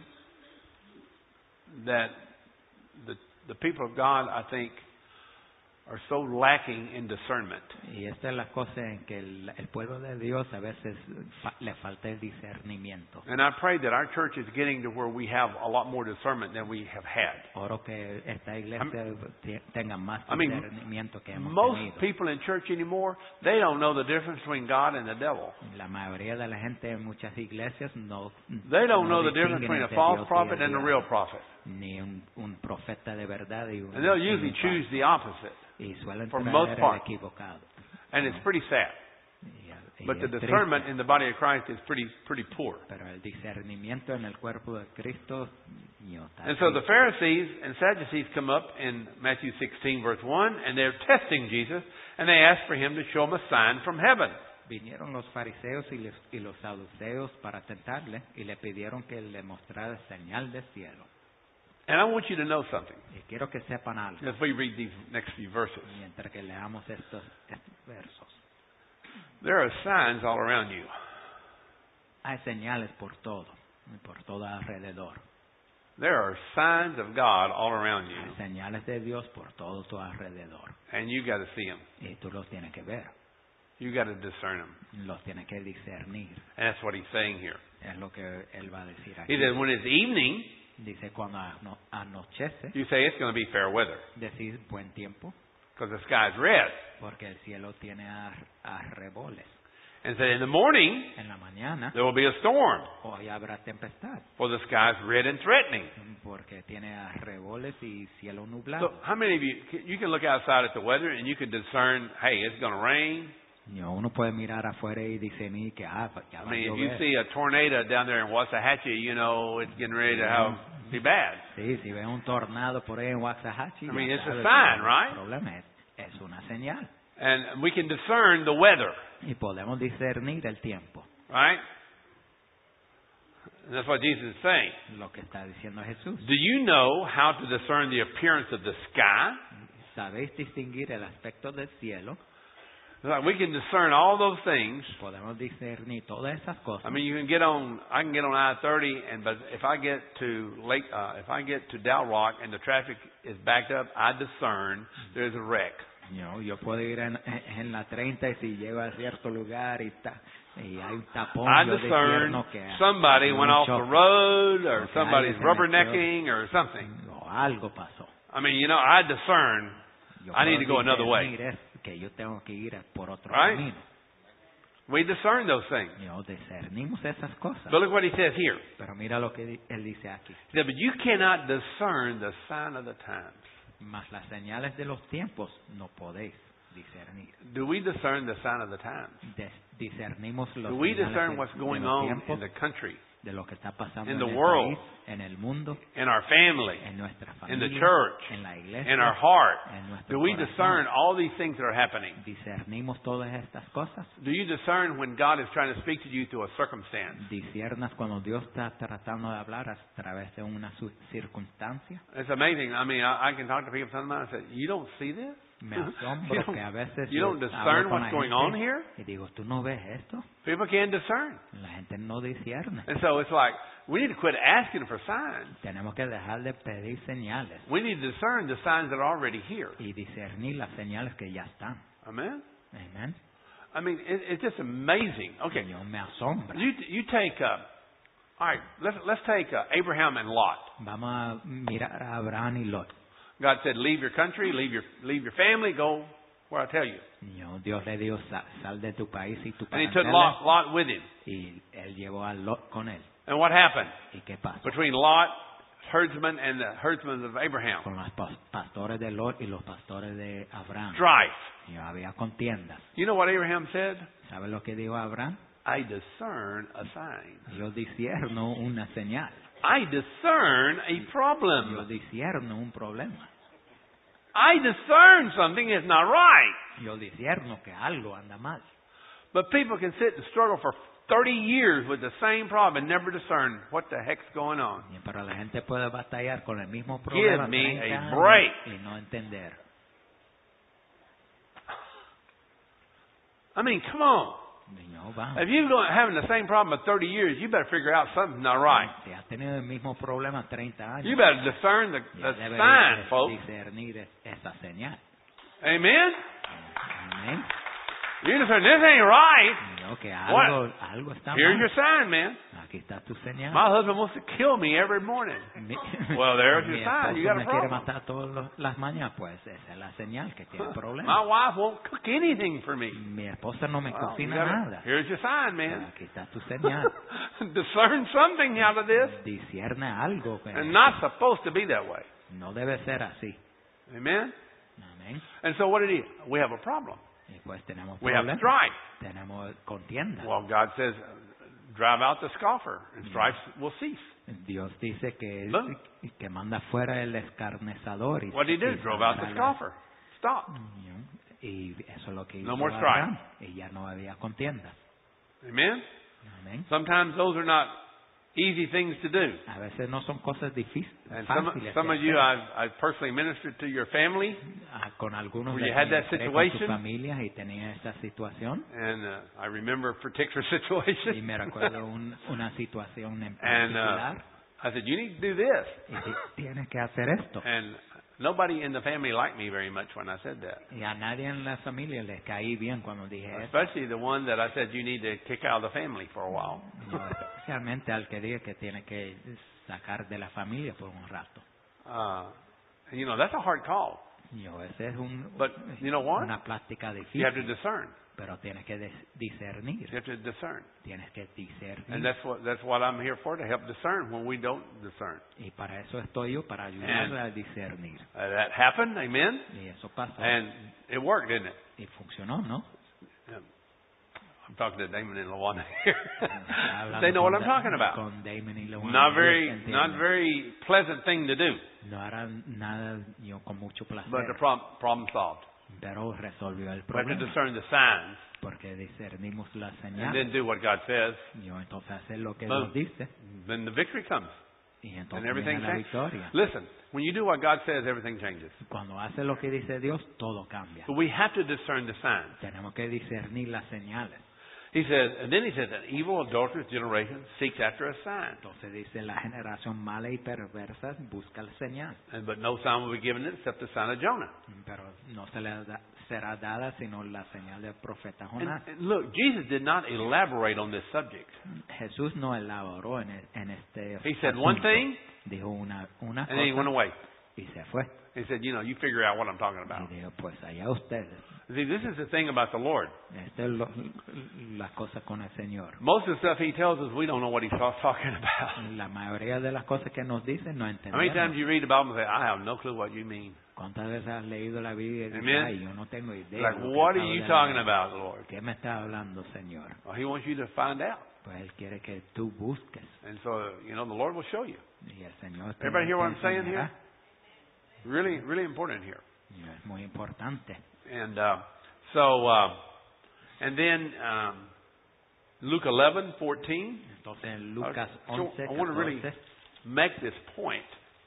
that the the people of God, I think, are so lacking in discernment. Y esta es la cosa en que el, el pueblo de Dios a veces fa- le falta el discernimiento. And I pray that our church is getting to where we have a lot more discernment than we have had. Oro que esta iglesia te- tenga más I mean, discernimiento que hemos Most tenido. people in church anymore, they don't know the difference between God and the devil. La mayoría de la gente en muchas iglesias no, They don't no know the difference distinguen between a entre false Dios y prophet el and a diablo, real prophet. ni un, un profeta de verdad y un, And they'll y un usually falso. choose the opposite. Y suelen for traer most el part. equivocado. And it's pretty sad. Y, y But the es triste, discernment in the body of Christ is pretty pretty poor. pero el discernimiento en el cuerpo de Cristo no está And so the triste. Pharisees and Sadducees come up in Matthew sixteen, verse one, and they're testing Jesus, and they ask for him to show them a sign from heaven. Vinieron los fariseos y los, y los saduceos para tentarle y le pidieron que le mostrara señal del cielo. And I want you to know something Y quiero que sepan algo as we read these next few verses. mientras que leamos estos, estos versos. There are signs all around you. hay señales por todo, por todo alrededor. There are signs of God all around you, Hay señales de Dios por todo tu alrededor. and you got to see them. Y tú los tienes que ver, You got to discern them. los tienes que discernir. And that's what he's saying here. Es lo que él va a decir He aquí. says, when it's evening, Dice, cuando ano- anochece, you say it's going to be fair weather decís buen tiempo, because the sky's red. porque el cielo tiene ar- arreboles. And say in the morning, En la mañana, there will be a storm hoy habrá tempestad, for the sky's red and threatening. porque tiene arreboles y cielo So nublado. how many of you, you can look outside at the weather and you can discern, hey, it's going to rain. Y uno puede mirar afuera y discernir que ah, ya I va a mean, if you llover. see a tornado down there in Waxahachie, you know it's getting ready to have, be bad. Sí, si ves un tornado por ahí en Waxahachie, I mean, ya it's a sabes sign, que right? El problema es, es una señal. And we can discern the weather, Y podemos discernir el tiempo. right? And that's what Jesus is saying. Lo que está diciendo Jesús. Do you know how to discern the appearance of the sky? ¿Sabéis distinguir el aspecto del cielo? Like we can discern all those things. Podemos discernir todas esas cosas. I mean, you can get on. I can get on I thirty, and but if I get to Lake, uh, if I get to Dow Rock and the traffic is backed up, I discern there's a wreck. Yo, yo puedo ir en, en la treinta y si llego a cierto lugar y, ta, y hay un tapón, I yo discern discerno que somebody hay un went off the choque, road, or Okay, somebody's alguien se metió. rubbernecking, or something. o algo pasó. I mean, you know, I discern. Yo I need puedo to go another way. discernir es que yo tengo que ir por otro Right? camino. We discern those things. Yo discernimos esas cosas. But look what he says here. Pero mira lo que di- él dice aquí. He said, but you cannot discern the sign of the times. Mas las señales de los tiempos no podéis discernir. Do we discern the sign of the times? Des- discernimos los Do we señales discern de, what's de going los on tiempos, in the country, de lo que está pasando in en the el world, país, en el mundo, in our family, en nuestra in the familia, church, en la iglesia, in our heart? en nuestro Do we corazón? discern all these things that are happening? Discernimos todas estas cosas. Do you discern when God is trying to speak to you through a circumstance? Discernas cuando Dios está tratando de hablar a través de una su- circunstancia. It's amazing. I mean, I, I can talk to people sometimes and say, you don't see this? Me You asombro don't- que a veces you yo don't hablo discern con what's la going gente on here? y digo, ¿tú no ves esto? People can't discern. La gente no discierne. And so it's like, we need to quit asking for signs. Tenemos que dejar de pedir señales We need to discern the signs that are already here. y discernir las señales que ya están. Amen? Amén. I mean, it, it's just amazing. Okay, Señor, me asombra. you, you take, uh, all right, let's, let's take uh, Abraham and Lot. Vamos a mirar a Abraham y Lot. God said, leave your country, leave your, leave your family, go where I tell you. Señor, Dios le dijo, "Sa- sal de tu país y tu And he took parentela", Lot, Lot with him. y él llevó a Lot con él. And what happened? ¿Y qué pasó? Between Lot, herdsman, and the herdsmen of Abraham. Con los pas- pastores de Lot y los pastores de Abraham. Strife. Y había contiendas. You know what Abraham said? ¿Sabe lo que dijo Abraham? I discern a sign. Yo discierno una señal. I discern a Yo problem. discierno un problema. I discern something is not right. Yo discierno que algo anda mal. But people can sit and struggle for thirty years with the same problem and never discern what the heck's going on. Y Pero la gente puede batallar con el mismo problema me treinta a años break. y no entender. I mean, come on. Señor, vamos. If you've been having the same problem for thirty years, you better figure out something's not right. Si has tenido el mismo problema treinta años, You better discern the, ya the debes sign, folks. discernir es- esa señal. Amen? Amén. You discern this ain't right. Señor, que What? algo, algo está Here's mal. your sign, man. Aquí está tu señal. My husband wants to kill me every morning. Mi, Well, there's your mi sign. You esposo got a me quiere problem. matar todas las mañanas, pues esa es la señal que tiene My problemas. wife won't cook anything for me. Mi esposa no me Well, you cocina gotta- nada. here's your sign, man. Aquí está tu señal. Discern something out of this. Discierne algo que And not supposed to be that way. no debe ser así. Amen? Amén. And so what did he? We have a problem. Y pues tenemos We have problemas. strife. Tenemos contienda. Well, God says, drive out the scoffer, and strife will cease. Dios dice que, Look. que manda fuera el escarnecedor. Y, What did he do? y Drove out the sale- scoffer. Stop. Y eso es lo que hizo No more Abraham. Y ya no había contiendas. Amen? Amén. Sometimes those are not easy things to do. A veces no son cosas difíciles, And some, fáciles. some de of you, hacer. I've, I've personally ministered to your family, Ah, con algunos where de you had that ministré con sus situation. familias y tenía esa situación. and uh, I remember a particular Y situation. me recuerdo un- una situación en and uh, particular. I said, you need to do this. Y di- tienes que hacer esto. And nobody in the family liked me very much when I said that. Y a nadie en la familia le caí bien cuando dije eso. Especially the one that I said you need to kick out of the family for a while. Yo, especialmente al que dije que tiene que sacar de la familia por un rato. uh, and, you know, that's a hard call. Yo, ese es un, But you know what? una plástica You have to difícil, discern. pero tienes que des- discernir. You have to discern. Tienes que And discernir. that's what that's what I'm here for, to help discern when we don't discern. Y para eso estoy yo, para ayudarle a discernir. Uh, that happened, amen? Y eso pasó. And it worked, didn't it? Y funcionó, ¿no? Yeah. I'm talking to Damon and Luana here. Estaba hablando They know what con I'm Da- talking about. Con Damon y Luana. Not Ellos very, entienden. not very pleasant thing to do, No era nada yo con mucho placer, but the problem problem solved. pero resolvió el We have to problema. discern the signs Porque discernimos la and señal. then do what God says. Yo entonces hacer lo que Boom. nos dice. Then the victory comes Y and entonces everything viene la changes. victoria. Listen, when you do what God says, everything changes. Cuando hace lo que dice Dios, todo cambia. But we have to discern the signs. Tenemos que discernir las señales. He says, and then he says, an evil, adulterous generation seeks after a sign, Entonces dice, la generación mala y perversa busca la señal, and but no sign will be given it except the sign of Jonah. pero no se le da- será dada sino la señal del profeta And, Jonás. and look, Jesus did not elaborate on this subject. Jesús no elaboró en, e- en este He said one asunto. thing, Dijo una, una and then he went cosa away. y se fue. He said, you know, you figure out what I'm talking about. Y dijo, pues allá ustedes. See, this is the thing about the Lord. Esta es lo- la cosa con el Señor. Most of the stuff he tells us, we don't know what he's ta- talking about. La mayoría de las cosas que nos dicen no How many times entendemos. you read the Bible and say, I have no clue what you mean? ¿Cuántas veces has leído la Biblia y dices, Amen. ay, yo no tengo idea? Like, de lo que what are acabo you de talking leer"? about, Lord? ¿Qué me está hablando, Señor? Well, he wants you to find out. Pues Él quiere que tú busques. And so, you know, the Lord will show you. Y el Señor te, Everybody hear what te I'm saying enseñará. here? Really, really important here. Y es muy importante. And uh, so, uh, and then um, Luke eleven fourteen. Entonces en Lucas Uh, so once, I want to really catorce, make this point.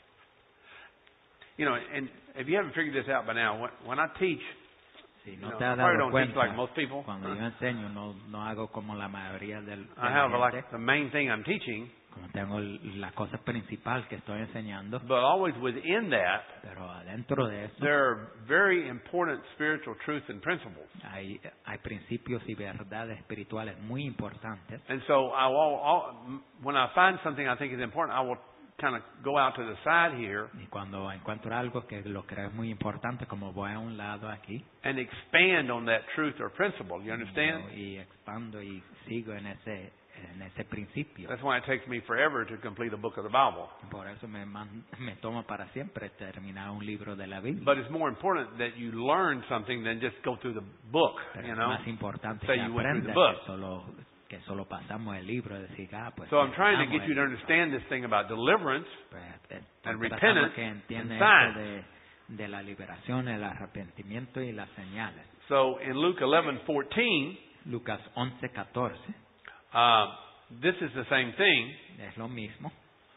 You know, and if you haven't figured this out by now, when, when I teach, si you no know, te I has probably dado don't teach cuenta, like most people. cuando yo enseño no, no hago como la mayoría del, de I la have gente, like the main thing I'm teaching, como tengo l- la cosa principal que estoy enseñando, but always within that, pero adentro de eso there are very important spiritual truths and principles. hay, hay principios y verdades espirituales muy importantes. And so, I will, I'll, when I find something I think is important, I will kind of go out to the side here Y cuando encuentro algo que lo creo muy importante, como voy a un lado aquí, and expand on that truth or principle. You yo- understand? y expando y sigo en ese, en ese principio. That's why it takes me forever to complete a book of the Bible. Por eso me, man- me toma para siempre terminar un libro de la Biblia. But it's more important that you learn something than just go through the book, Pero you es know. más importante Say que you went through the aprendas book. que solo, que solo pasamos el libro y decir, ah, pues So I'm trying to terminamos get you to el- understand this thing about deliverance. pues, eh, and estoy tratando repentance que entienda and esto signs. de, de la liberación, el arrepentimiento y las señales. So in Luke eleven fourteen, Lucas once catorce uh, this is the same thing es lo mismo.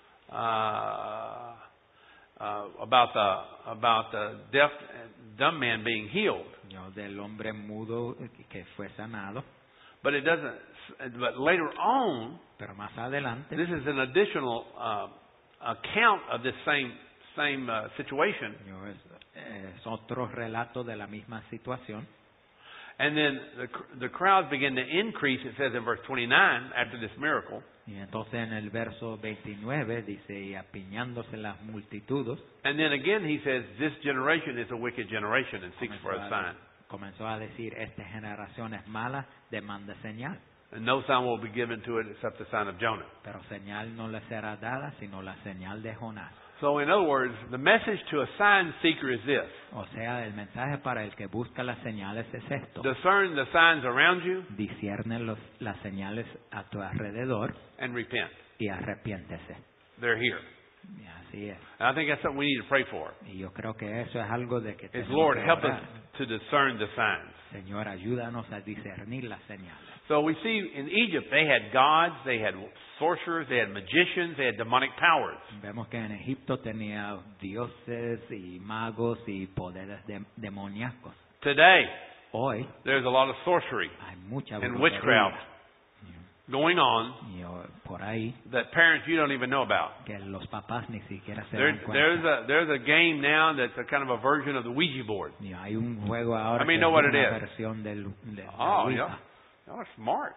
uh, uh, about the about the deaf dumb man being healed. Yo, del hombre mudo que fue sanado, But it doesn't. But later on, pero más adelante, this is an additional uh, account of this same same uh, situation. yo, es, es otro relato de la misma situación. And then the cr- the crowds begin to increase. It says in verse twenty-nine after this miracle. Y entonces en el verso veintinueve dice, y apiñándose las multitudes, And then again he says, this generation is a wicked generation and seeks for comenzó a a, sign. comenzó a decir, esta generación es mala, demanda señal. And no sign will be given to it except the sign of Jonah. Pero señal no le será dada, sino la señal de Jonás. So in other words, the message to a sign seeker is this. O sea, el mensaje para el que busca las señales es esto. Discern the signs around you Discierne los, las señales a tu alrededor and repent. y arrepiéntese. They're here. Y así es. And I think that's something we need to pray for. Y yo creo que eso es algo de que Is tenemos Lord, que help us orar. to discern the signs. Señor, ayúdanos a discernir las señales. So we see in Egypt they had gods, they had sorcerers, they had magicians, they had demonic powers. Vemos que en Egipto tenía dioses y magos y poderes de- demoníacos. Today, Hoy there's a lot of sorcery hay mucha and brujería witchcraft going on y, o- por ahí that parents you don't even know about. que los papás ni siquiera se There, dan there's cuenta. a there's a game now that's a kind of a version of the Ouija board. Y hay un juego ahora I mean, que know es what it una is. versión del, de la Oh, Ouija. yeah. Y'all are smart.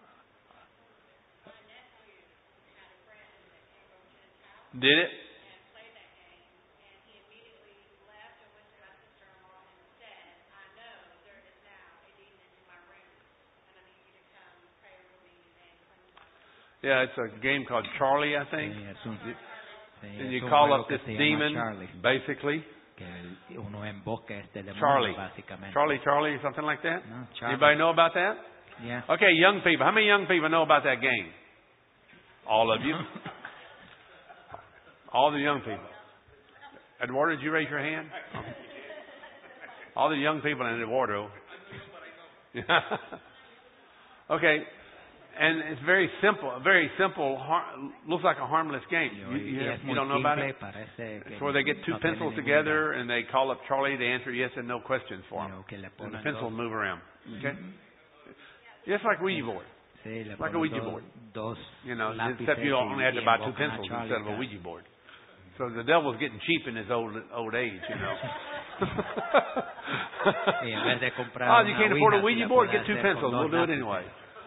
Did it? Yeah, it's a game called Charlie, I think. Sí, es un, sí, And es you un call juego up que this se llama demon, Charlie, basically. que el- uno invoca este demonio Charlie. básicamente. Charlie, Charlie, or something like that. No, Charlie. Anybody know about that? Yeah. Okay, young people. How many young people know about that game? All of you. All the young people. Eduardo, did you raise your hand? All the young people in Eduardo. Okay, and it's very simple. Very simple. Har- looks like a harmless game. Y, You, you, y es you muy don't know about simple, it? parece que It's where they get two no tiene pencils ninguna together and they call up Charlie to answer yes and no questions for idea. them. Digo, que le And the ponen pencil will dos, move around. Okay? Just like Ouija board. sí, le like a ponen Ouija dos, board. dos You know, lápices except you y- only have to y buy two invocan a pencils Charlie instead of a cada- Ouija board. So the devil's getting cheap in his old old age, you know. Y en vez de comprar Oh, you una can't afford a Ouija, Ouija si la board? puede Get two hacer pencils. con We'll dos do it lápices. anyway.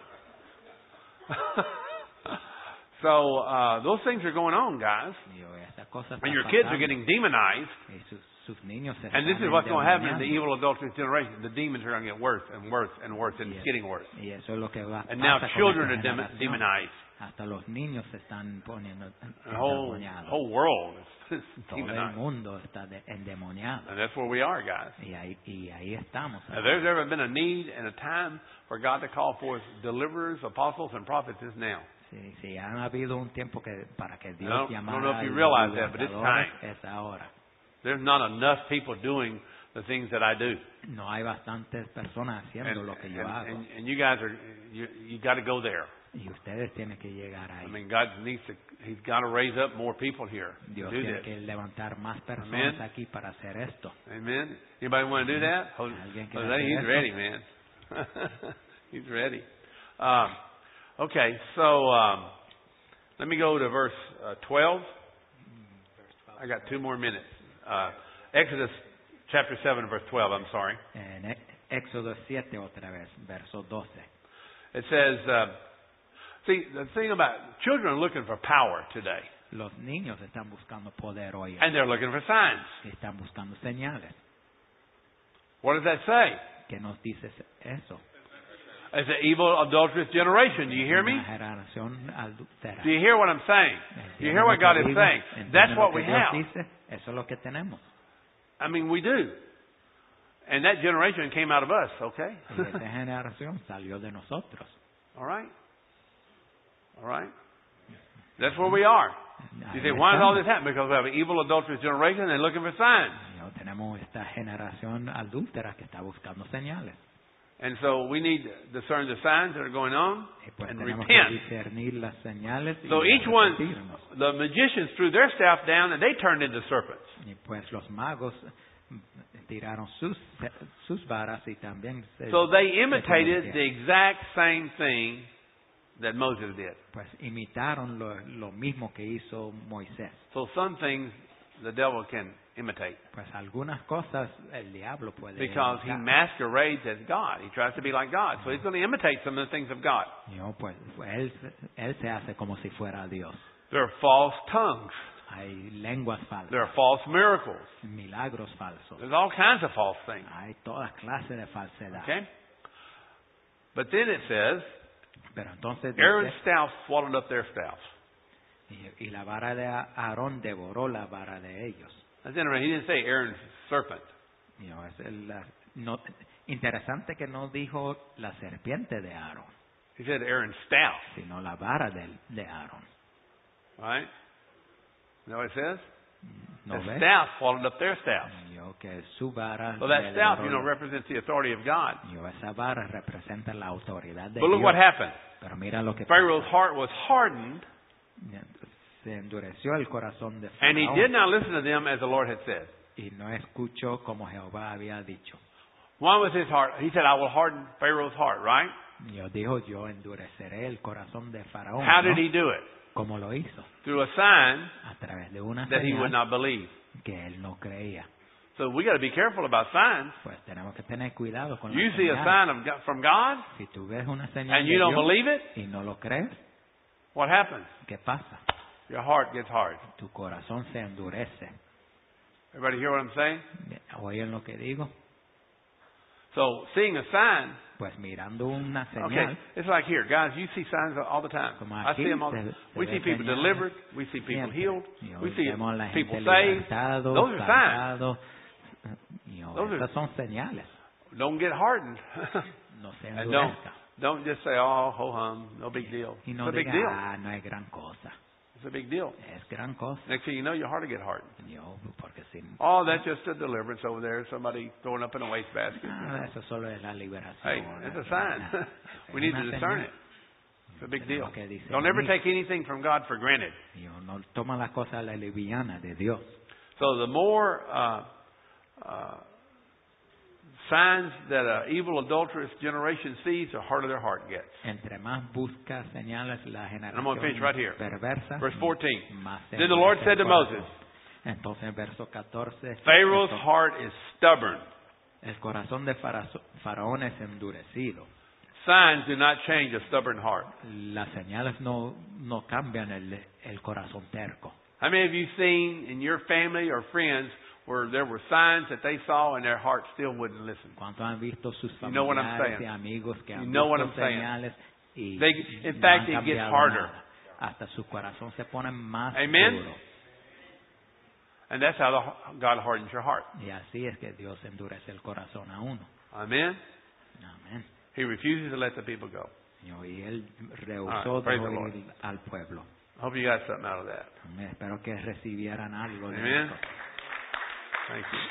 So uh, those things are going on, guys. Digo, estas cosas And están your kids are pasando. getting demonized. Y sus, sus niños se And this están is what's going to happen in the endemoniando. evil adulterous generation. The demons are going to get worse and worse and worse, and Y it's es- getting worse. Y eso es lo que va And now pasa con children esta are dem- generación. demonized. Hasta los niños se están poniendo The whole endemoniados. whole world is, is Todo el demonized. mundo está de- endemoniado. And that's where we are, guys. Y ahí, y ahí estamos. If there's ever been a need and a time for God to call forth deliverers, apostles, and prophets, is now. Sí, sí, ha habido un tiempo que para que Dios I don't- I llamara don't know if a you los realize that, but it's libertadores, time. es ahora. There's not enough people doing the things that I do. No hay bastantes personas haciendo And, lo que yo and, hago. and, and you guys are, you, you got to go there. Y ustedes tienen que llegar I ahí. mean, God needs to, He's got to raise up more people here to Dios do tiene this. que levantar más personas Amen. aquí para hacer esto. Amen. Anybody want to do that? Jose, ¿Alguien quiere Jose, hacer he's eso? ready, man. He's ready. Um, okay, so um, let me go to verse uh, twelve. I got two more minutes. Uh, Exodus chapter seven, verse twelve. I'm sorry. En E- Éxodo siete otra vez, verso doce. It says, uh, see, the thing about children are looking for power today, Los niños están buscando poder hoy. and they're looking for signs. Están buscando señales. What does that say? ¿Qué nos dice eso? It's an evil, adulterous generation. Do you hear me? Una generación adúltera. Do you hear what I'm saying? Do you hear ¿Entienden what lo God que is digo? saying? ¿Entienden That's lo what que we Dios have. dice? Eso es lo que tenemos. I mean, we do. And that generation came out of us, okay? Y esa generación salió de nosotros. All right? All right? That's where we are. You Ahí say, why is all estamos. this happening? Because we have an evil, adulterous generation and they're looking for signs. Y ahora tenemos esta generación adúltera que está buscando señales. And so we need to discern the signs that are going on Y pues and tenemos que repent. discernir las señales y So each one, arrepentirnos. the magicians threw their staff down and they turned into serpents. Y pues los magos mm, tiraron sus, sus varas y también se, So they se imitated convirtieron. the exact same thing that Moses did. Pues imitaron lo, lo mismo que hizo Moisés. So some things the devil can imitate Pues algunas cosas el diablo puede because he imitar. masquerades as God. He tries to be like God. So he's going to imitate some of the things of God. No, pues él, él se hace como si fuera Dios. There are false tongues. Hay lenguas falsas, There are false miracles. milagros falsos. There's all kinds of false things. Hay toda clase de falsedad. Okay? But then it says, Pero entonces Aaron's dice, staff swallowed up their staff. y, y la vara de Aarón devoró la vara de ellos. That's interesting. He didn't say Aaron's serpent. You know, es el- la- no- interesante que no dijo la serpiente de Aarón, He said Aaron's staff. sino la vara de, de Aarón. Right? You know what it says? ¿No The ves? staff followed up their staff. Yo que su vara So that le staff, devoró you know, la- represents the authority of God. yo esa vara representa la autoridad de But look Dios. what happened. Pero mira lo que Pharaoh's pasa. heart was hardened, Se endureció el corazón de and he Faraón did not listen to them as the Lord had said. y no escuchó como Jehová había dicho. Why was his heart? He said, I will harden Pharaoh's heart, right? Dios dijo, yo endureceré el corazón de Faraón. How ¿no? did he do it? ¿Cómo lo hizo? Through a sign A través de una that he would señal not believe. que él no creía. So we got to be careful about signs. Pues tenemos que tener cuidado con You las see a señales. sign of God, from God, Si tú ves una señal and de you don't Dios believe it, y no lo crees, what happens? ¿qué pasa? Your heart gets hard. Tu corazón se endurece. Everybody hear what I'm saying? ¿Oyen lo que digo? So seeing a sign, Pues mirando una okay, señal, it's like here, guys. You see signs all the time. como I aquí, see them all. se- se We ve see people señales delivered. We see people siempre. healed. Y We hoy see vemos a la gente people saved. libertados, Those are signs. salvados. Y hoy Those are- estas son señales. Don't get hardened. No se And don't endurezca. don't just say, "Oh, ho hum, no big deal." Y It's no a big diga, deal. ah, no es gran cosa. It's a big deal. Es gran cosa. Next thing you know, your heart will get hardened. Yo, porque si Oh, that's just a deliverance over there. Somebody throwing up in a wastebasket. ah, eso solo es la liberación. Hey, it's a sign. Nada. We need Es to una discern señal. it. It's a big deal. Tenemos que discernir. Don't ever take anything from God for granted. Yo no toma las cosas a la liviana de Dios. So the more uh, uh, signs that an evil, adulterous generation sees, the harder their heart gets. Entre más busca señales la I'm gonna finish right here. generación perversa, Verse fourteen. más se Then the Lord endurece said el to corazón. Moses, Entonces, verso catorce, Pharaoh's el, heart is stubborn. el corazón de Farazo- Faraón es endurecido. Signs do not change a stubborn heart. Las señales no, no cambian el, el corazón terco. How many of you seen in your family or friends where there were signs that they saw and their heart still wouldn't listen? ¿Cuántos han visto sus You know what I'm familiares saying. y amigos que You han know what visto I'm saying. señales y They- in no fact, han it gets cambiado harder. nada? Hasta su corazón se pone más Amen. duro. And that's how the, God hardens your heart. Y así es que Dios endurece el corazón a uno. Amen. Amén. He refuses to let the people go. Y él All rehusó right, praise de the Lord. oír al pueblo. I hope you got something out of that. Amén. Espero que recibieran algo de Amen. esto. Thank you.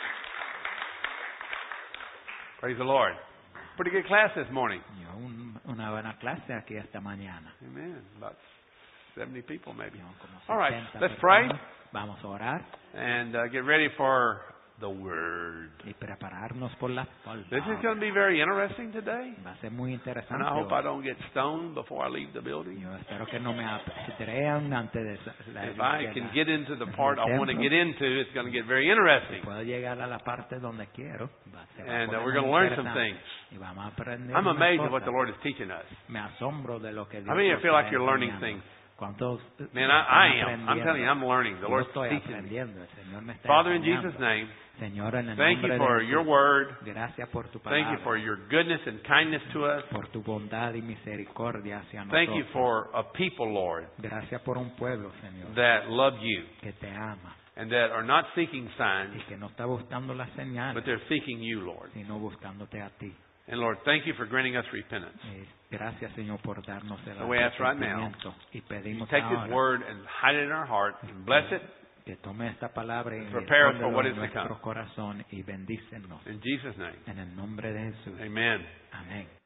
Praise the Lord. Pretty good class this morning. Yo, un- una buena clase aquí esta mañana. Amen. About seventy people maybe. Yo, como All right, setenta let's pray. personas. Vamos a orar And uh, get ready for the Word. y prepararnos por la palabra. This is going to be very interesting today. Va a ser muy And interesante. I hope hoy. I don't get stoned before I leave the building. Yo espero que no me apedrean antes de sa- la- If I de can la- get into the del part I want to templo. get into, it's going to get very interesting. Puedo llegar a la parte donde quiero. Va, se va a And uh, poner we're muy going to learn some interesante. things. Y vamos a aprender I'm unas amazed at what cosas. the Lord is teaching us. Me asombro de lo que Dios How many of you nos feel like está you're learning enseñando. things? ¿Cuántos Man, están I, I am. I'm aprendiendo? telling you, I'm learning. The Yo Lord's estoy teaching me. aprendiendo. El Señor me está Father, in enseñando. Jesus' name, Señor, en el thank nombre you for de your Jesús, word. gracias por tu Thank you palabra, for your goodness and kindness to us. por tu bondad y misericordia hacia Thank you nosotros. for a people, Lord, Gracias por un pueblo, Señor, that love you que te ama and that are not seeking signs, y que no está buscando las señales, but they're seeking you, Lord. sino buscándote a ti. And Lord, thank you for granting us repentance. Eh, Gracias, Señor, por darnos el So we ask right now, arrepentimiento y pedimos Take this ahora word and hide it in our heart and bless it. que tome esta palabra y Prepare us for escóndelo what en is to nuestro come. corazón y bendícenos In Jesus' name, en el nombre de Jesús. amen. Amén.